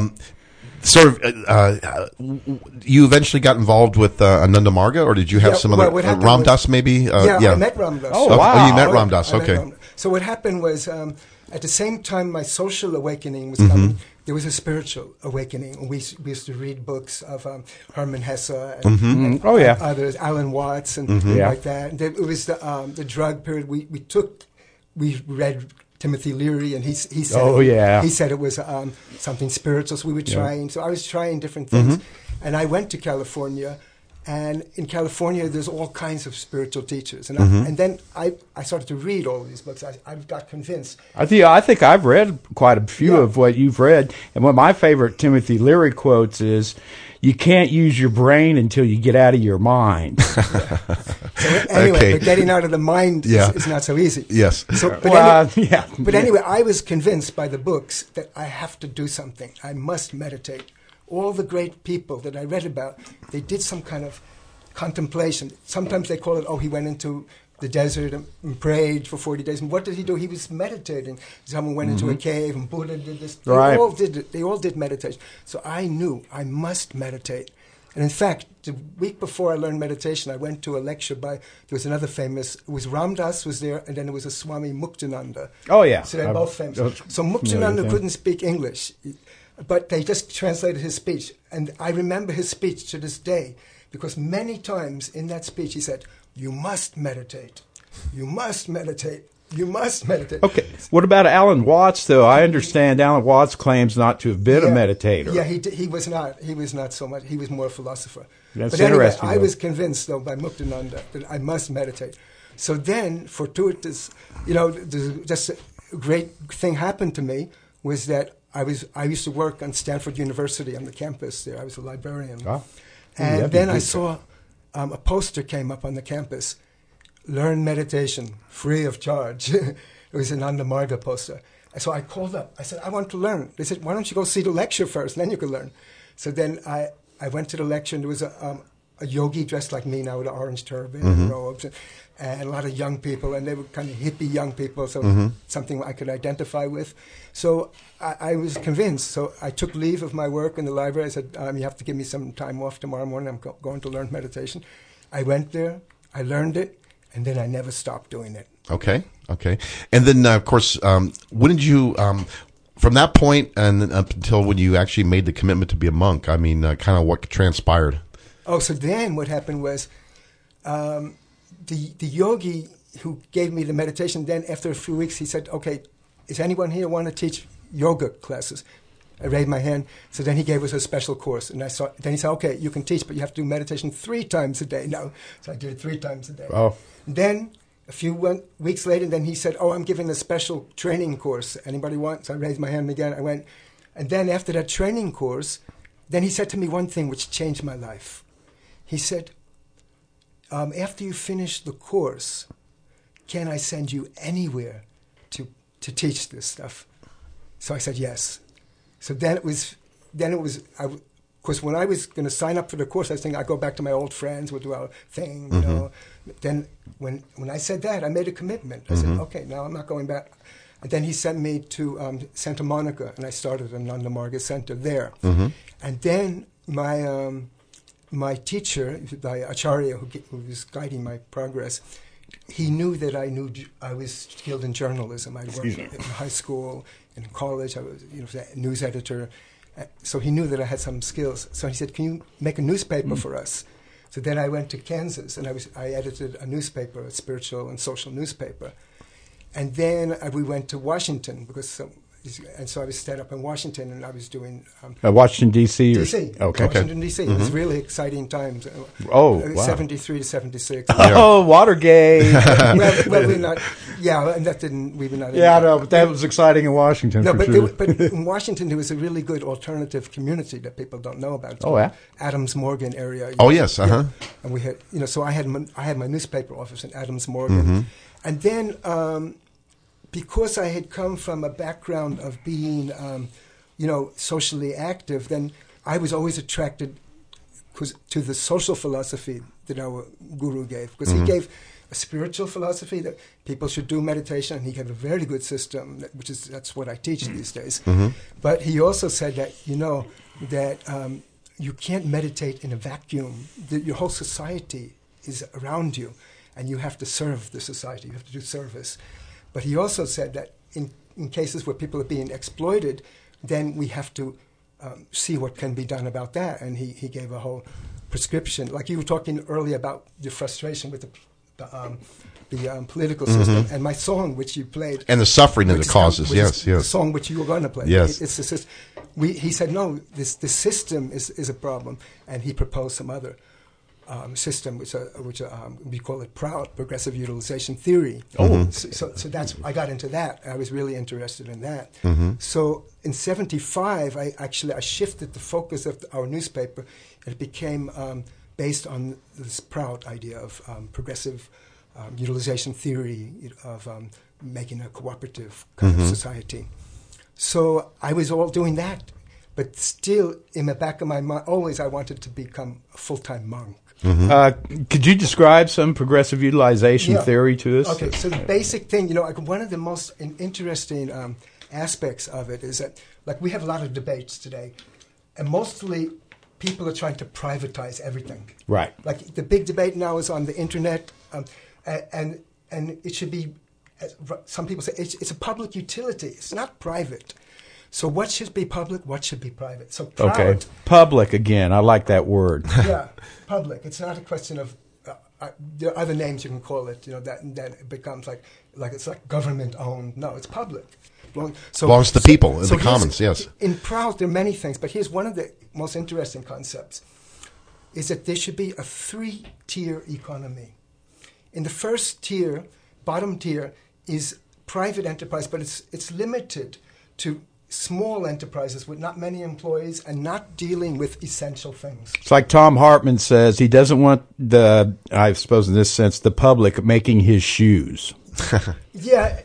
S3: you eventually got involved with Ananda Marga, or did you have some other Ram Dass maybe?
S4: I met Ram Dass.
S5: Oh, wow.
S3: Oh, you met Ram Dass. Okay.
S4: So what happened was, at the same time my social awakening was coming, there was a spiritual awakening. We used to read books of Hermann Hesse and others, Alan Watts and like that. And it was the drug period. We read Timothy Leary, and he said he said it was something spiritual. So we were trying. So I was trying different things, and I went to California. And in California, there's all kinds of spiritual teachers. And, and then I started to read all of these books. I got convinced.
S5: I think I've read quite a few of what you've read. And one of my favorite Timothy Leary quotes is, "You can't use your brain until you get out of your mind."
S4: So anyway, but getting out of the mind is not so easy.
S3: Yes.
S4: But anyway, I was convinced by the books that I have to do something. I must meditate. All the great people that I read about, they did some kind of contemplation. Sometimes they call it, he went into the desert and prayed for 40 days. And what did he do? He was meditating. Someone went into a cave, and Buddha did this. They all did it. They all did meditation. So I knew I must meditate. And in fact, the week before I learned meditation, I went to a lecture there was another famous, it was Ram Dass was there, and then there was a Swami Muktananda.
S5: Oh, yeah.
S4: So they're both famous. So Muktananda couldn't speak English, but they just translated his speech. And I remember his speech to this day, because many times in that speech he said, "You must meditate. You must meditate. You must meditate."
S5: Okay. What about Alan Watts, though? I understand Alan Watts claims not to have been a meditator.
S4: Yeah, he was not. He was not so much. He was more a philosopher.
S5: That's
S4: but anyway,
S5: interesting.
S4: I was convinced, though, by Muktananda that I must meditate. So then, fortuitous, just a great thing happened to me was that I used to work on Stanford University on the campus there. I was a librarian.
S5: Oh.
S4: And then I saw a poster came up on the campus, "Learn meditation, free of charge." It was an Ananda Marga poster. And so I called up. I said, "I want to learn." They said, "Why don't you go see the lecture first, and then you can learn." So then I went to the lecture, and there was a yogi dressed like me now with an orange turban and robes, and a lot of young people, and they were kind of hippie young people, so something I could identify with. So I was convinced. So I took leave of my work in the library. I said, "You have to give me some time off tomorrow morning. I'm going to learn meditation." I went there. I learned it. And then I never stopped doing it.
S3: Okay. And then, of course, when did you, from that point and up until when you actually made the commitment to be a monk, I mean, kind of what transpired?
S4: Oh, so then what happened was the yogi who gave me the meditation, then after a few weeks, he said, "Okay, is anyone here want to teach yoga classes?" I raised my hand. So then he gave us a special course. And then he said, "Okay, you can teach, but you have to do meditation 3 times a day." No. So I did it 3 times a day.
S5: Oh.
S4: Then a few weeks later, then he said, "I'm giving a special training course. Anybody want?" So I raised my hand again. I went. And then after that training course, then he said to me one thing which changed my life. He said, "After you finish the course, can I send you anywhere to teach this stuff?" So I said, "Yes." So then it was, of course, when I was going to sign up for the course, I was thinking I'd go back to my old friends, we'll do our thing, you know. Then when I said that, I made a commitment. I said, "Okay, now I'm not going back." And then he sent me to Santa Monica, and I started an Ananda Marga Center there. And then my teacher, the Acharya, who was guiding my progress, he knew that I was skilled in journalism. I worked in high school, in college. I was, a news editor. So he knew that I had some skills. So he said, "Can you make a newspaper for us?" So then I went to Kansas, and I edited a newspaper, a spiritual and social newspaper. And then we went to Washington so I was set up in Washington, and I was doing
S5: Washington D.C.
S4: D.C.
S5: Okay.
S4: Washington D.C. It was really exciting times.
S5: Oh, wow.
S4: 73 to 76.
S5: Oh, Watergate.
S4: well, we're not. Yeah, and that didn't. We were not.
S5: Yeah, I know, but that was exciting in Washington.
S4: No,
S5: for
S4: but
S5: sure.
S4: but in Washington there was a really good alternative community that people don't know about. It's
S5: Oh, yeah?
S4: Adams Morgan area.
S3: Oh, yes, uh-huh.
S4: Yeah. And we had, so I had my newspaper office in Adams Morgan, and then because I had come from a background of being, socially active, then I was always attracted to the social philosophy that our guru gave, because he gave a spiritual philosophy that people should do meditation, and he gave a very good system, that's what I teach these days. But he also said that, that you can't meditate in a vacuum. Your whole society is around you, and you have to serve the society. You have to do service. But he also said that in cases where people are being exploited, then we have to see what can be done about that. And he gave a whole prescription. Like you were talking earlier about the frustration with the political system, and my song, which you played.
S3: And the suffering that it causes, yes.
S4: The song which you were going to play.
S3: Yes.
S4: It's the system. He said, no, the system is a problem. And he proposed some other system, which we call it PROUD, Progressive Utilization Theory. So that's, I got into that. I was really interested in that. So in 75, I shifted the focus of our newspaper, and it became based on this PROUD idea of progressive utilization theory, of making a cooperative kind of society. So I was all doing that, but still in the back of my mind, always I wanted to become a full-time monk.
S5: Could you describe some progressive utilization theory to us?
S4: Okay, so the basic thing, one of the most interesting aspects of it is that, like, we have a lot of debates today, and mostly people are trying to privatize everything.
S5: Right.
S4: Like the big debate now is on the internet, and it should be, some people say, it's a public utility. It's not private. So what should be public? What should be private? So PROUD,
S5: Okay. Public again. I like that word.
S4: yeah, public. It's not a question of there are other names you can call it. That it becomes like it's like government owned. No, it's public.
S3: Belongs to the people, the commons. Yes.
S4: In PROUD, there are many things, but here's one of the most interesting concepts: is that there should be a 3-tier economy. In the first tier, bottom tier, is private enterprise, but it's limited to small enterprises with not many employees and not dealing with essential things.
S5: It's like Tom Hartman says, he doesn't want I suppose in this sense, the public making his shoes.
S4: Yeah.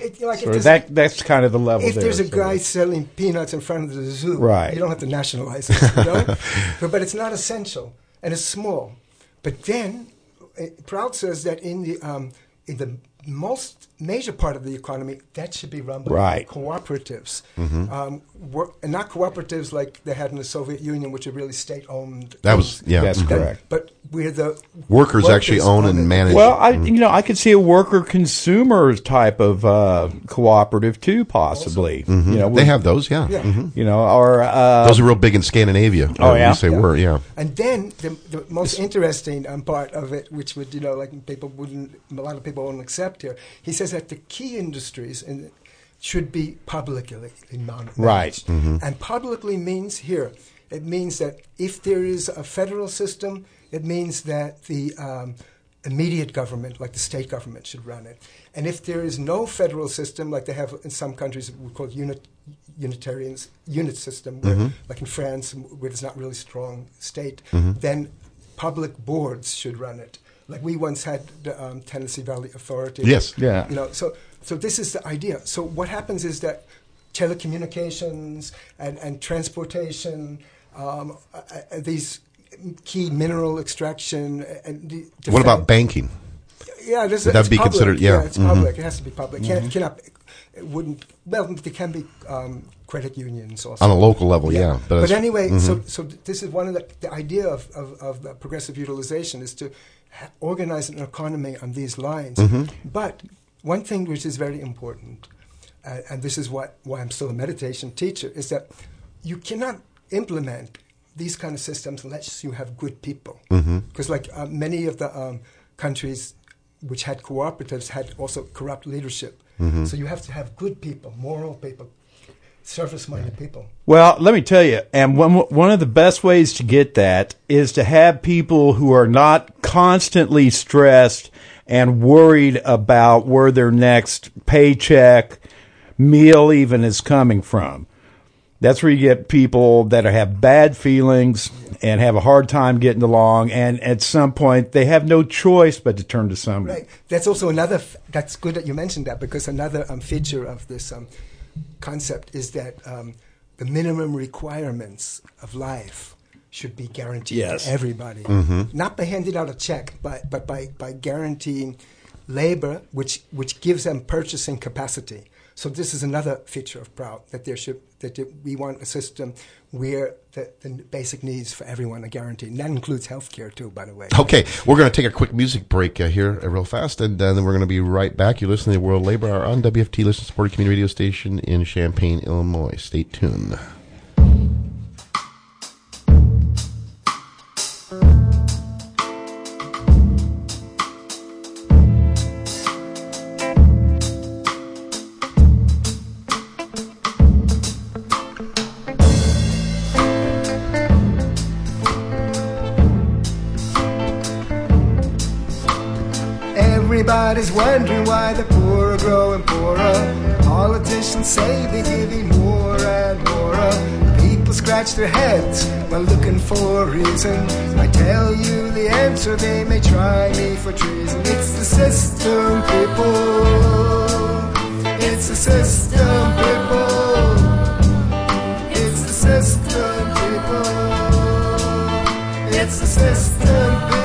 S5: That's kind of the level
S4: if
S5: there.
S4: There's a guy selling peanuts in front of the zoo,
S5: right.
S4: You don't have to nationalize it, but it's not essential, and it's small. But then, PROUD says that in the most major part of the economy, that should be run by cooperatives. And not cooperatives like they had in the Soviet Union, which are really state-owned.
S3: That's
S5: correct.
S4: But where the
S3: workers actually own and manage.
S5: Well, I could see a worker-consumer type of cooperative too, possibly.
S3: They have those, yeah.
S5: Or
S3: those are real big in Scandinavia.
S5: Oh, yeah.
S3: They were, yeah.
S4: And then the most interesting part of it, which would a lot of people won't accept here. He says that the key industries should be publicly managed.
S5: Right.
S4: And publicly means here, it means that if there is a federal system, it means that the immediate government, like the state government, should run it. And if there is no federal system, like they have in some countries, we call unit system, where, like in France, where there's not really strong state, then public boards should run it. Like we once had the Tennessee Valley Authority.
S3: Yes.
S5: Yeah.
S4: So this is the idea. So what happens is that telecommunications and transportation, these key mineral extraction, and
S3: what about banking?
S4: Yeah,
S3: would that be considered? Yeah,
S4: it's public. It has to be public. Cannot. it wouldn't. Well, there can be credit unions also
S3: On a local level, yeah.
S4: But anyway, so this is one of the idea of progressive utilization is to organize an economy on these lines. But one thing which is very important, and this is why I'm still a meditation teacher, is that you cannot implement these kind of systems unless you have good people. Because like many of the countries which had cooperatives had also corrupt leadership. So you have to have good people, moral people, service-minded people.
S5: Well, let me tell you, and one of the best ways to get that is to have people who are not constantly stressed and worried about where their next paycheck, meal even is coming from. That's where you get people that have bad feelings and have a hard time getting along, and at some point they have no choice but to turn to somebody.
S4: Right. That's also another. That's good that you mentioned that, because another feature of this concept is that the minimum requirements of life should be guaranteed to everybody, not by handing out a check, but by guaranteeing labor, which gives them purchasing capacity. So this is another feature of Prout, that we want a system where the basic needs for everyone are guaranteed. And that includes healthcare too, by the way.
S3: Okay, we're going to take a quick music break here real fast, and then we're going to be right back. You're listening to World Labor Hour on WFT, listener-supported community radio station in Champaign, Illinois. Stay tuned.
S4: Everybody's wondering why the poor are growing poorer. Politicians say they're giving more and more. People scratch their heads while looking for a reason. I tell you the answer, they may try me for treason. It's the system, people. It's the system, people. It's the system, people. It's the system, people.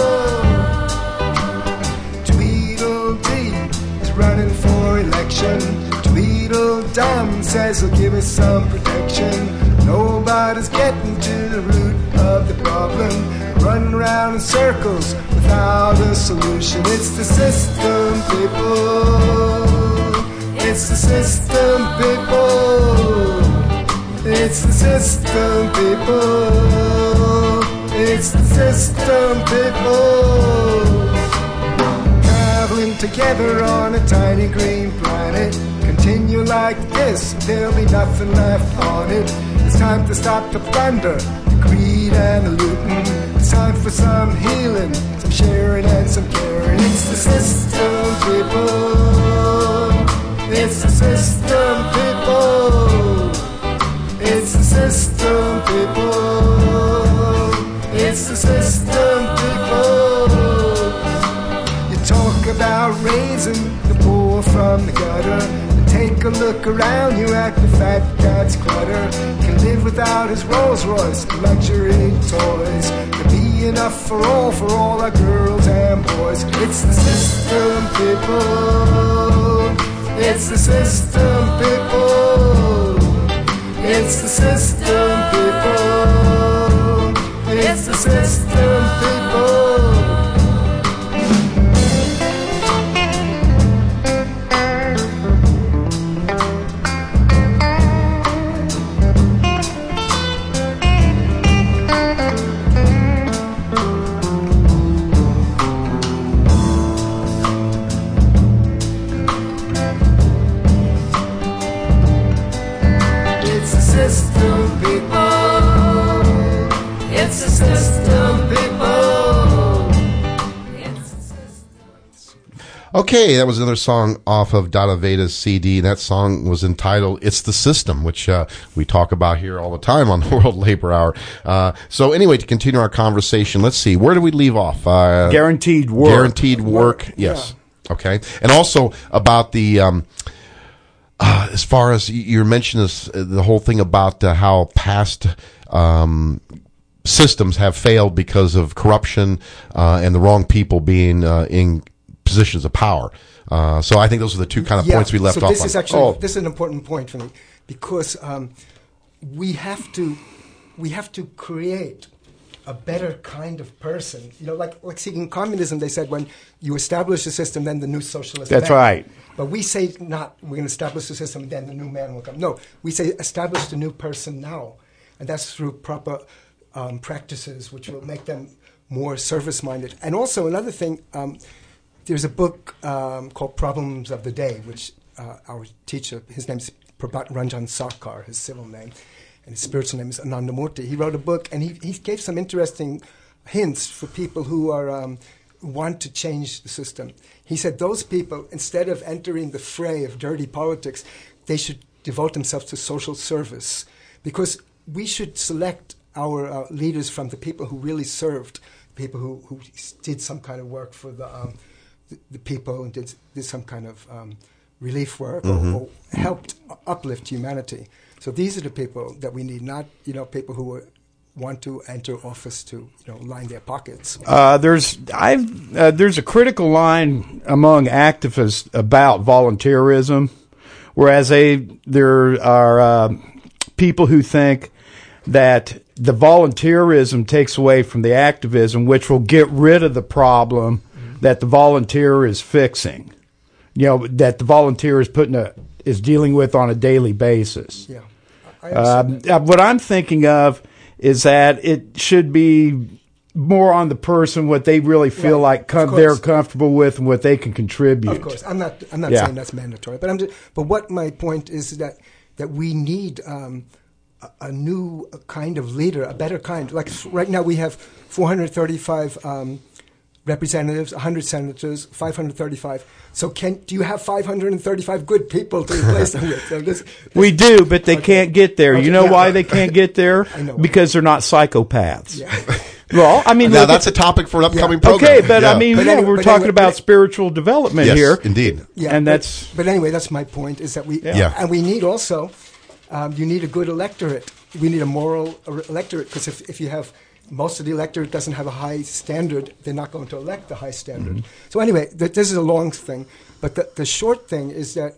S4: Running for election. Tweedledum says he'll give us some protection. Nobody's getting to the root of the problem. Running around in circles without a solution. It's the system, people. It's the system, people. It's the system, people. It's the system, people. Traveling together on a tiny green planet. Continue like this, there'll be nothing left on it. It's time to stop the plunder, the greed and the looting. It's time for some healing, some sharing and some caring. It's the system, people. It's the system, people. It's the system, people. It's the system, people. Talk about raising the poor from the gutter, and take a look around you at the fat cat's clutter. Can live without his Rolls Royce and luxury toys. There'll be enough for all our girls and boys. It's the system, people. It's the system, people. It's the system, people. It's the system, people.
S3: Okay, that was another song off of Dada Veda's CD. That song was entitled It's the System, which we talk about here all the time on the World Labor Hour. So anyway, to continue our conversation, let's see, where do we leave off?
S5: Guaranteed work.
S3: Guaranteed work, yes. Yeah. Okay. And also about the, as far as you mentioned this, the whole thing about how past systems have failed because of corruption and the wrong people being in positions of power. So I think those are the two kind of points we left
S4: so
S3: off
S4: this
S3: on.
S4: is actually this is an important point for me, because we have to create a better kind of person. Like in communism, they said when you establish a system, then the new socialist.
S5: That's
S4: man.
S5: right.
S4: But we say not. We're going to establish the system, and then the new man will come. No, we say establish the new person now, and that's through proper practices, which will make them more service-minded. And also another thing, there's a book called Problems of the Day, which our teacher, his name's Prabhat Ranjan Sarkar, his civil name, and his spiritual name is Anandamurti. He wrote a book, and he gave some interesting hints for people who are want to change the system. He said those people, instead of entering the fray of dirty politics, they should devote themselves to social service, because we should select our leaders from the people who really served, people who did some kind of work for the people and did some kind of relief work or helped uplift humanity. So these are the people that we need, not people who want to enter office to line their pockets.
S5: There's a critical line among activists about volunteerism, whereas there are people who think that the volunteerism takes away from the activism, which will get rid of the problem that the volunteer is fixing. That the volunteer is dealing with on a daily basis.
S4: Yeah, I understand that.
S5: What I'm thinking of is that it should be more on the person, what they really feel like they're comfortable with and what they can contribute.
S4: Of course, I'm not saying that's mandatory, but what my point is that we need a new kind of leader, a better kind. Like right now, we have 435 representatives, 100 senators, 535. So do you have 535 good people to replace them with?
S5: We do, but they can't get there.
S4: Okay,
S5: you know why they can't get there?
S4: I know.
S5: Because they're not psychopaths.
S4: Yeah.
S5: Well, I mean,
S3: Now that's a topic for an upcoming program.
S5: okay, but
S3: Yeah.
S5: I mean, we're talking about spiritual development
S3: Yes,
S5: here.
S3: indeed.
S4: Yeah,
S5: And
S4: but anyway, that's my point, is that and we need also, you need a good electorate. We need a moral electorate, because if you have, most of the electorate doesn't have a high standard, they're not going to elect the high standard.
S3: Mm-hmm.
S4: So anyway, this is a long thing, but the short thing is that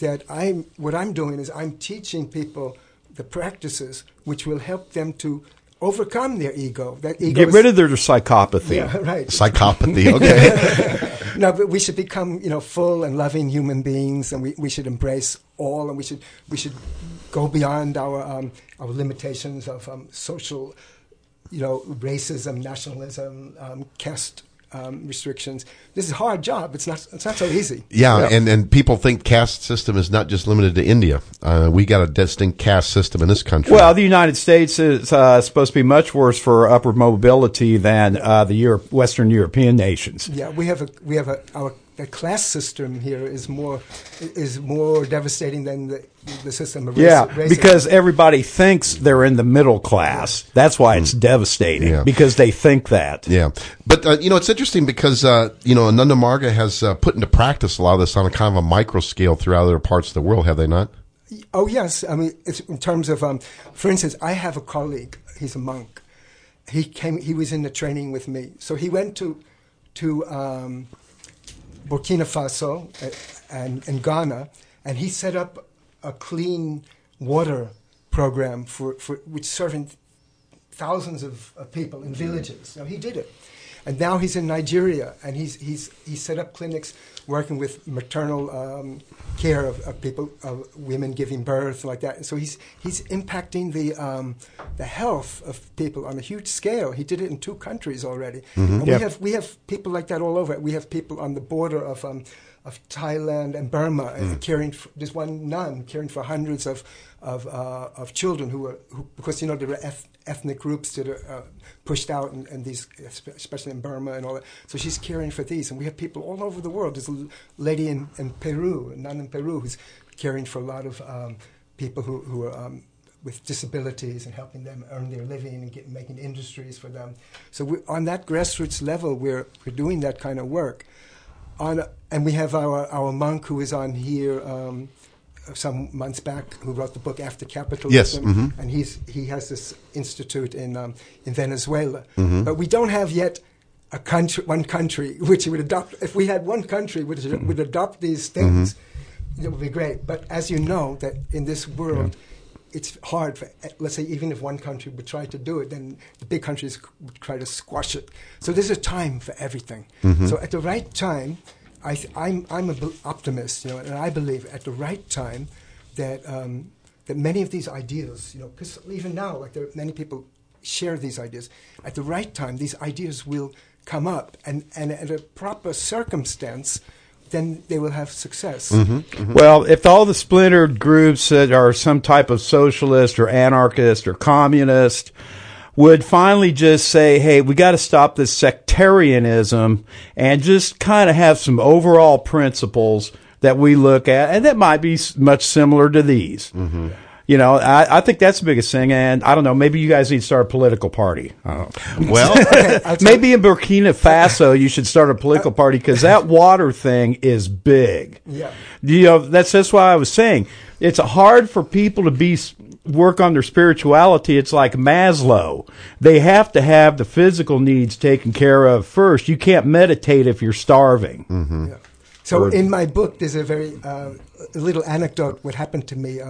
S4: what I'm doing is I'm teaching people the practices which will help them to overcome their ego. That ego
S5: Get rid of their psychopathy.
S4: Yeah, right.
S3: Psychopathy, okay.
S4: No, but we should become, full and loving human beings, and we should embrace all, and we should go beyond our limitations of social, racism, nationalism, caste restrictions. This is a hard job. It's not so easy.
S3: Yeah, and people think caste system is not just limited to India. We got a distinct caste system in this country.
S5: Well, the United States is supposed to be much worse for upward mobility than the Western European nations.
S4: Yeah, we have our class system here is more devastating than the system of racism.
S5: Because everybody thinks they're in the middle class. That's why it's devastating, because they think that.
S3: Yeah. But, it's interesting because, Ananda Marga has put into practice a lot of this on a kind of a micro scale throughout other parts of the world, have they not?
S4: Oh, yes. I mean, it's in terms of, for instance, I have a colleague. He's a monk. He was in the training with me. So he went to Burkina Faso and Ghana, and he set up a clean water program for which serving thousands of people in villages. Now, he did it. And now he's in Nigeria, and he's set up clinics working with maternal care of people, of women giving birth, like that. And so he's impacting the health of people on a huge scale. He did it in 2 countries already. Mm-hmm. And we have people like that all over. We have people on the border of Thailand and Burma caring for, there's one nun caring for hundreds of children who because there are ethnic groups that are pushed out and these, especially in Burma and all that. So she's caring for these, and we have people all over the world. There's a lady in Peru, a nun in Peru, who's caring for a lot of people who are with disabilities and helping them earn their living and making industries for them. So on that grassroots level, we're doing that kind of work. And we have our monk who is on here some months back, who wrote the book After Capitalism.
S3: Yes. Mm-hmm.
S4: And he has this institute in Venezuela. Mm-hmm. But we don't have yet one country which would adopt. If we had one country which would adopt these things, it would be great. But as you know, that in this world, it's hard for, let's say, even if one country would try to do it, then the big countries would try to squash it. So there's a time for everything. So at the right time, I'm an optimist, and I believe at the right time that that many of these ideas, because even now, like there are many people share these ideas. At the right time, these ideas will come up, and at a proper circumstance, then they will have success.
S5: Well, if all the splintered groups that are some type of socialist or anarchist or communist would finally just say, hey, we got to stop this sectarianism and just kind of have some overall principles that we look at, and that might be much similar to these. I think that's the biggest thing, and I don't know, maybe you guys need to start a political party.
S3: Well,
S5: maybe in Burkina Faso you should start a political party, because that water thing is big. That's why I was saying it's hard for people to work on their spirituality. It's like Maslow. They have to have the physical needs taken care of first. You can't meditate if you're starving.
S4: So in my book, there's a very a little anecdote what happened to me.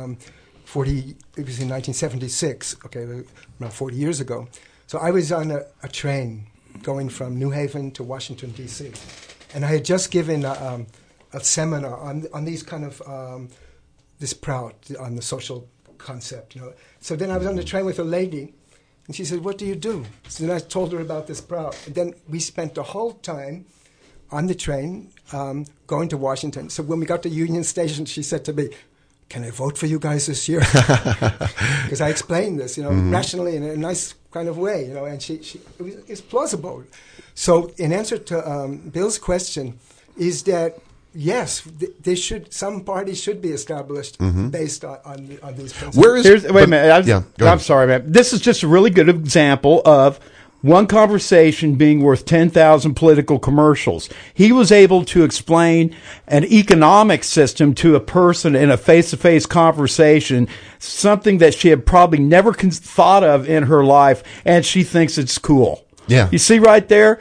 S4: It was in 1976, around 40 years ago. So I was on a train going from New Haven to Washington, D.C. And I had just given a seminar on these kind of, this Prout, on the social concept, So then I was on the train with a lady, and she said, what do you do? So then I told her about this Prout. And then we spent the whole time on the train going to Washington. So when we got to Union Station, she said to me, can I vote for you guys this year? Because I explained this, rationally in a nice kind of way, and it was plausible. So in answer to Bill's question, is that yes, some parties should be established based on these principles.
S5: Wait a minute. I'm sorry, man. This is just a really good example of one conversation being worth 10,000 political commercials. He was able to explain an economic system to a person in a face-to-face conversation, something that she had probably never thought of in her life, and she thinks it's cool.
S3: Yeah.
S5: You see right there?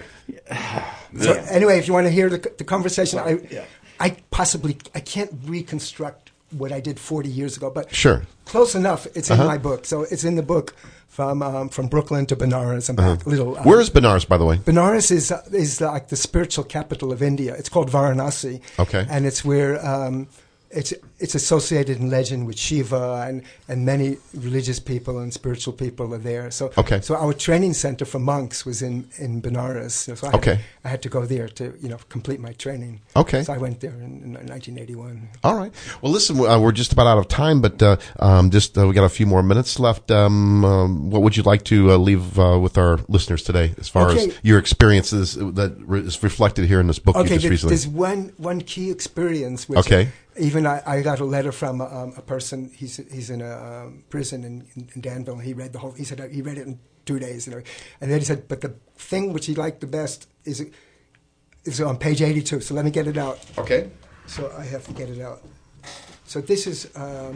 S4: So anyway, if you want to hear the conversation, I can't reconstruct what I did 40 years ago, but
S3: sure,
S4: close enough. It's in my book. So it's in the book. From Brooklyn to Benares and back.
S3: Where is Benares, by the way?
S4: Benares is like the spiritual capital of India. It's called Varanasi. And it's where it's associated in legend with Shiva, and many religious people and spiritual people are there. So our training center for monks was in Benares. So I had to go there to complete my training. So I went there in 1981.
S3: All right. Well, listen, we're just about out of time, but we got a few more minutes left. What would you like to leave with our listeners today, as far as your experiences that is reflected here in this book you just recently?
S4: There's one key experience. Which even I got a letter from a person. He's in a prison in Danville. And he read the whole. He said he read it in 2 days. And then he said, but the thing which he liked the best is on page 82. So let me get it out. So I have to get it out. So this is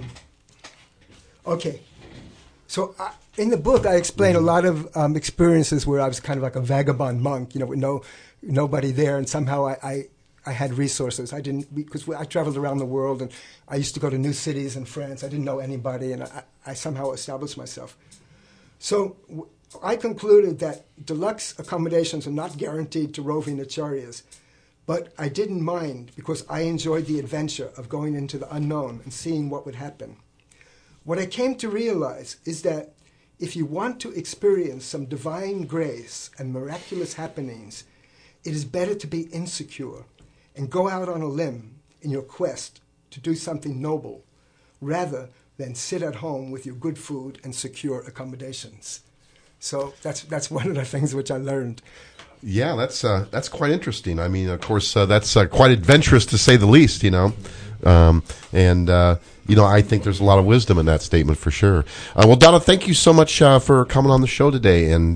S4: So in the book, I explain a lot of experiences where I was kind of like a vagabond monk, with nobody there, and somehow I had resources. Because I traveled around the world, and I used to go to new cities in France. I didn't know anybody, and I somehow established myself. So I concluded that deluxe accommodations are not guaranteed to roving acharyas, but I didn't mind because I enjoyed the adventure of going into the unknown and seeing what would happen. What I came to realize is that if you want to experience some divine grace and miraculous happenings, it is better to be insecure and go out on a limb in your quest to do something noble, rather than sit at home with your good food and secure accommodations. So that's one of the things which I learned.
S3: Yeah, that's quite interesting. I mean, of course, that's quite adventurous to say the least, I think there's a lot of wisdom in that statement for sure. Well, Donna, thank you so much for coming on the show today, and